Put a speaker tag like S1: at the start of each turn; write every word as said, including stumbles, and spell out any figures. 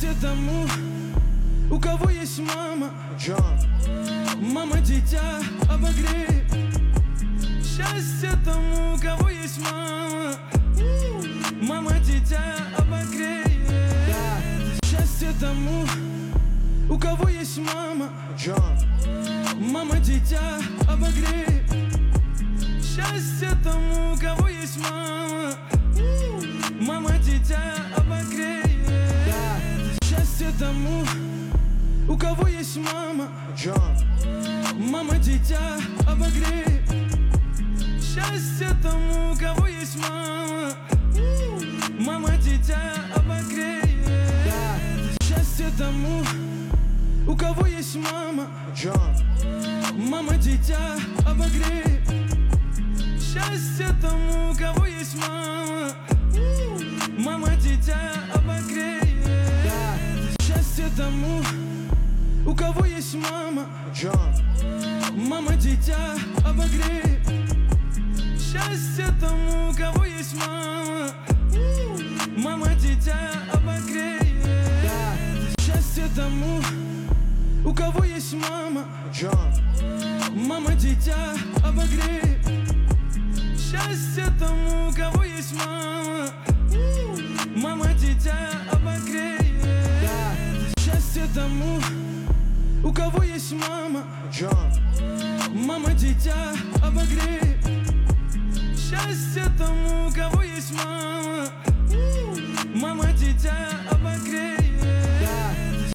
S1: Счастье тому, у кого есть мама. Мама дитя обогреет. Счастье тому, у кого есть мама. Мама дитя обогреет. Счастье тому, у кого есть мама. Мама дитя обогреет. Счастье тому, у кого есть мама. Мама дитя обогреет. Счастье тому, у кого есть мама. Мама дитя обогреет. Счастье тому, у кого есть мама. Мама дитя обогреет. Счастье тому, у кого есть мама. Мама дитя обогреет. Счастье тому, у кого есть мама. Мама дитя обогреет. Счастье тому, у кого есть мама. Мама дитя обогреет. Счастье тому, у кого есть мама. Мама дитя обогреет. Счастье тому, у кого есть мама. Мама дитя обогреет. Счастье тому, у кого есть мама. Мама дитя обогреет. Счастье тому, у кого есть мама. Мама дитя обогреет. Счастье тому, у кого есть мама. Мама дитя